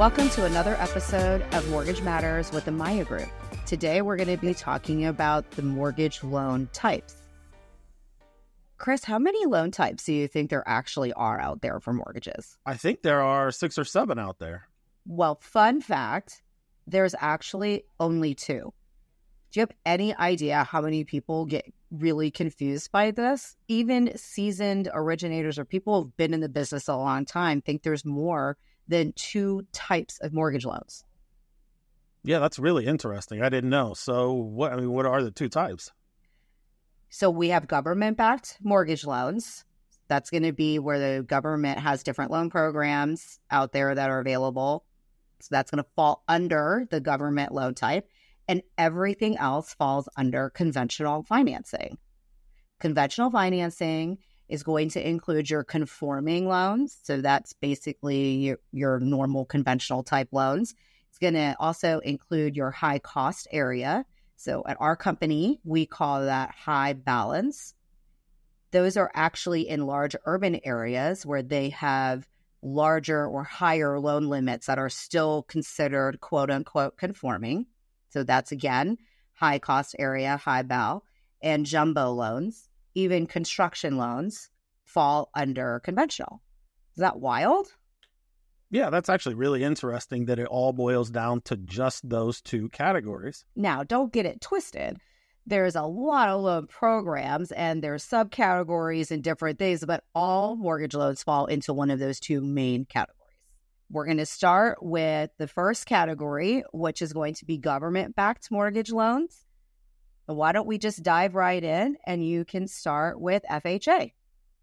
Welcome to another episode of Mortgage Matters with the Maya Group. Today, we're going to be talking about the mortgage loan types. Chris, how many loan types do you think there actually are out there for mortgages? I think there are 6 or 7 out there. Well, fun fact, there's actually only 2. Do you have any idea how many people get really confused by this? Even seasoned originators or people who've been in the business a long time think there's more than 2 types of mortgage loans. Yeah, that's really interesting. I didn't know. So what are the 2 types? So we have government-backed mortgage loans. That's going to be where the government has different loan programs out there that are available. So that's going to fall under the government loan type. And everything else falls under conventional financing. Conventional financing is going to include your conforming loans. So that's basically your normal conventional type loans. It's going to also include your high cost area. So at our company, we call that high balance. Those are actually in large urban areas where they have larger or higher loan limits that are still considered quote unquote conforming. So that's again, high cost area, high bal, and jumbo loans. Even construction loans fall under conventional. Is that wild? Yeah, that's actually really interesting that it all boils down to just those 2 categories. Now, don't get it twisted. There's a lot of loan programs and there's subcategories and different things, but all mortgage loans fall into one of those 2 main categories. We're going to start with the first category, which is going to be government-backed mortgage loans. So why don't we just dive right in and you can start with FHA.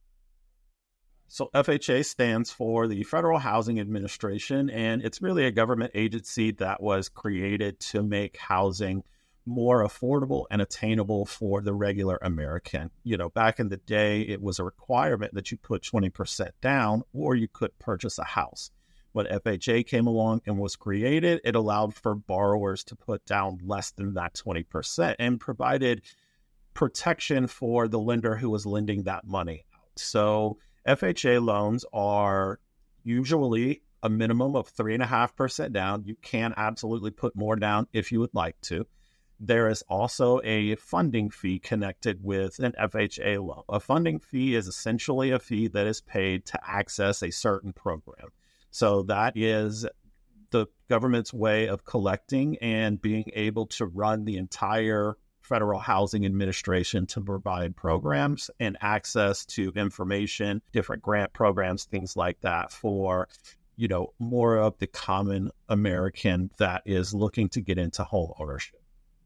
So FHA stands for the Federal Housing Administration, and it's really a government agency that was created to make housing more affordable and attainable for the regular American. You know, back in the day, it was a requirement that you put 20% down or you could purchase a house. When FHA came along and was created, it allowed for borrowers to put down less than that 20% and provided protection for the lender who was lending that money out. So FHA loans are usually a minimum of 3.5% down. You can absolutely put more down if you would like to. There is also a funding fee connected with an FHA loan. A funding fee is essentially a fee that is paid to access a certain program. So that is the government's way of collecting and being able to run the entire Federal Housing Administration to provide programs and access to information, different grant programs, things like that for, you know, more of the common American that is looking to get into home ownership.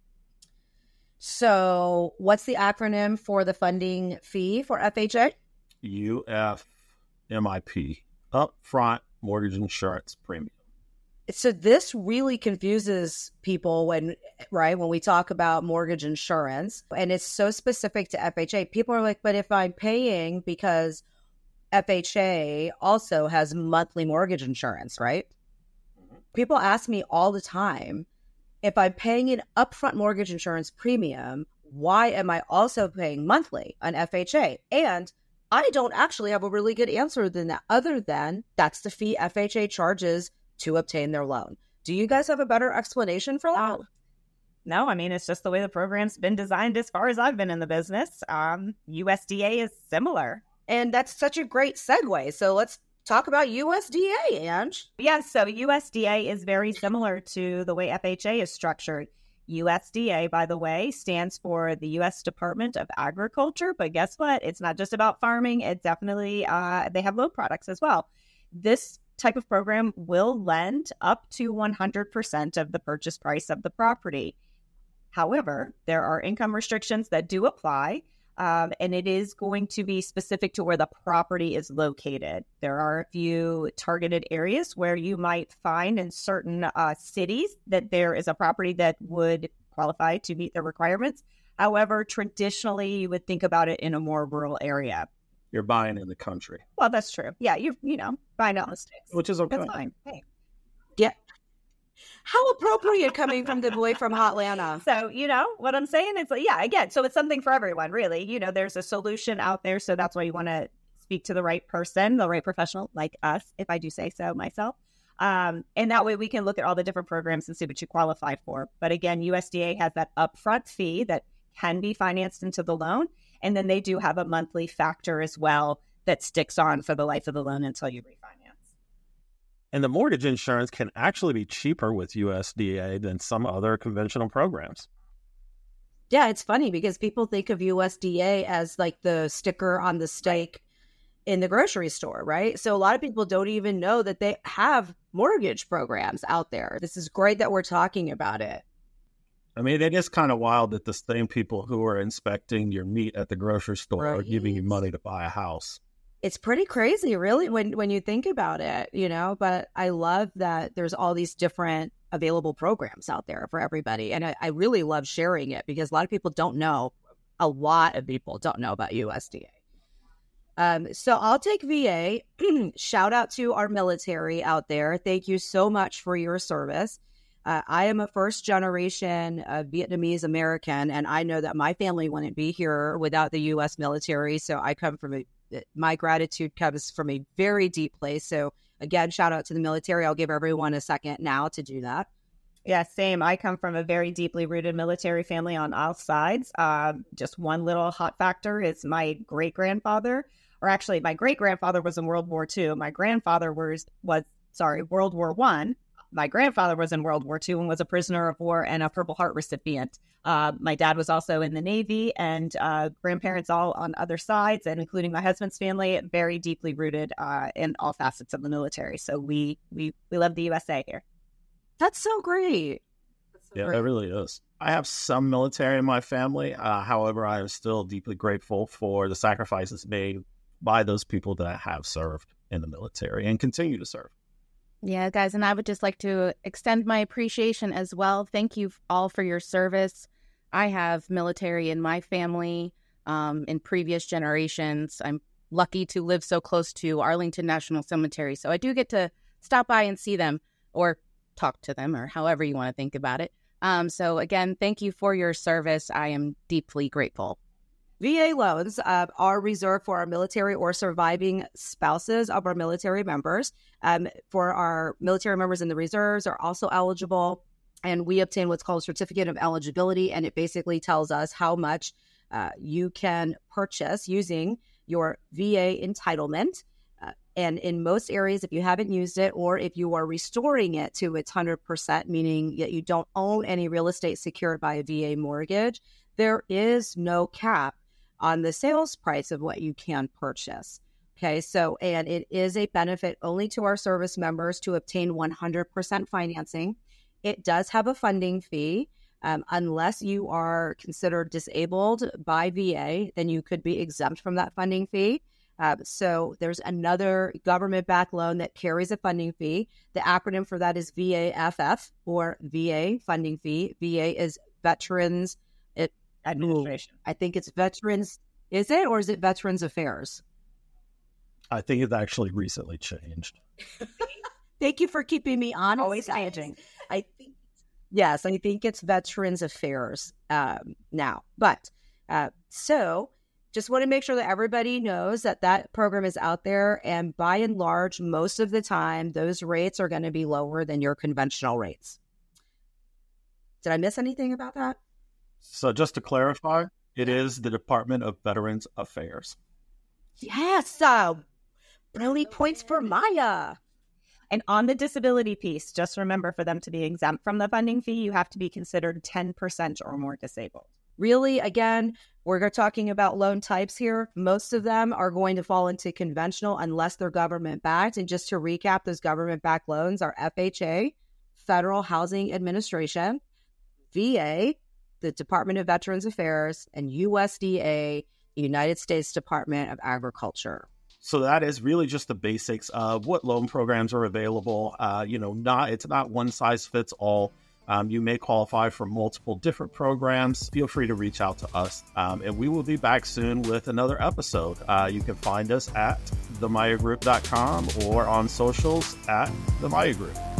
So what's the acronym for the funding fee for FHA? UFMIP, Upfront Mortgage Insurance Premium. So this really confuses people when we talk about mortgage insurance, and it's so specific to FHA. People are like, but if I'm paying, because FHA also has monthly mortgage insurance, right? Mm-hmm. People ask me all the time, if I'm paying an upfront mortgage insurance premium, why am I also paying monthly on FHA? And I don't actually have a really good answer than that, other than that's the fee FHA charges to obtain their loan. Do you guys have a better explanation for that? No, I mean, it's just the way the program's been designed as far as I've been in the business. USDA is similar. And that's such a great segue. So let's talk about USDA, Ange. Yeah, so USDA is very similar to the way FHA is structured. USDA, by the way, stands for the U.S. Department of Agriculture. But guess what? It's not just about farming. It definitely, they have loan products as well. This type of program will lend up to 100% of the purchase price of the property. However, there are income restrictions that do apply, and it is going to be specific to where the property is located. There are a few targeted areas where you might find in certain cities that there is a property that would qualify to meet the requirements. However, traditionally, you would think about it in a more rural area. You're buying in the country. Well, that's true. Yeah, you know, buying out in the States. Which is okay. That's fine. Hey. Yeah. How appropriate coming from the boy from Hotlanta. So, you know, what I'm saying is, yeah, again, so it's something for everyone, really. You know, there's a solution out there. So that's why you want to speak to the right person, the right professional like us, if I do say so myself. And that way we can look at all the different programs and see what you qualify for. But again, USDA has that upfront fee that can be financed into the loan. And then they do have a monthly factor as well that sticks on for the life of the loan until you refinance. And the mortgage insurance can actually be cheaper with USDA than some other conventional programs. Yeah, it's funny because people think of USDA as like the sticker on the steak in the grocery store, right? So a lot of people don't even know that they have mortgage programs out there. This is great that we're talking about it. I mean, it is kind of wild that the same people who are inspecting your meat at the grocery store are giving you money to buy a house. It's pretty crazy, really, when you think about it, you know, but I love that there's all these different available programs out there for everybody. And I really love sharing it because a lot of people don't know, a lot of people don't know about USDA. So I'll take VA. Shout out to our military out there. Thank you so much for your service. I am a first generation Vietnamese American, and I know that my family wouldn't be here without the U.S. military. So I come from my gratitude comes from a very deep place. So again, shout out to the military. I'll give everyone a second now to do that. Yeah, same. I come from a very deeply rooted military family on all sides. Just one little hot factor is my great-grandfather, or actually my great-grandfather was in World War II. My grandfather was World War I. My grandfather was in World War II and was a prisoner of war and a Purple Heart recipient. My dad was also in the Navy, and grandparents all on other sides, and including my husband's family, very deeply rooted in all facets of the military. So we love the USA here. That's so great. Yeah, it really is. I have some military in my family. However, I am still deeply grateful for the sacrifices made by those people that have served in the military and continue to serve. Yeah, guys, and I would just like to extend my appreciation as well. Thank you all for your service. I have military in my family in previous generations. I'm lucky to live so close to Arlington National Cemetery, so I do get to stop by and see them or talk to them or however you want to think about it. So again, thank you for your service. I am deeply grateful. VA loans are reserved for our military or surviving spouses of our military members. For our military members in the reserves are also eligible, and we obtain what's called a certificate of eligibility, and it basically tells us how much you can purchase using your VA entitlement. And in most areas, if you haven't used it or if you are restoring it to its 100%, meaning that you don't own any real estate secured by a VA mortgage, there is no cap on the sales price of what you can purchase. Okay, so, and it is a benefit only to our service members to obtain 100% financing. It does have a funding fee. Unless you are considered disabled by VA, then you could be exempt from that funding fee. So there's another government-backed loan that carries a funding fee. The acronym for that is VAFF, or VA funding fee. VA is Veterans Administration. I think it's Veterans. Is it, or is it Veterans Affairs? I think it's actually recently changed. Thank you for keeping me honest. Always changing. I think it's Veterans Affairs now. But so just want to make sure that everybody knows that that program is out there. And by and large, most of the time, those rates are going to be lower than your conventional rates. Did I miss anything about that? So just to clarify, it is the Department of Veterans Affairs. Yes. Brownie points for Maya. And on the disability piece, just remember, for them to be exempt from the funding fee, you have to be considered 10% or more disabled. Really, again, we're talking about loan types here. Most of them are going to fall into conventional unless they're government-backed. And just to recap, those government-backed loans are FHA, Federal Housing Administration, VA, the Department of Veterans Affairs, and USDA, United States Department of Agriculture. So that is really just the basics of what loan programs are available. It's not one size fits all. You may qualify for multiple different programs. Feel free to reach out to us. And we will be back soon with another episode. You can find us at themayagroup.com or on socials at The Maya Group.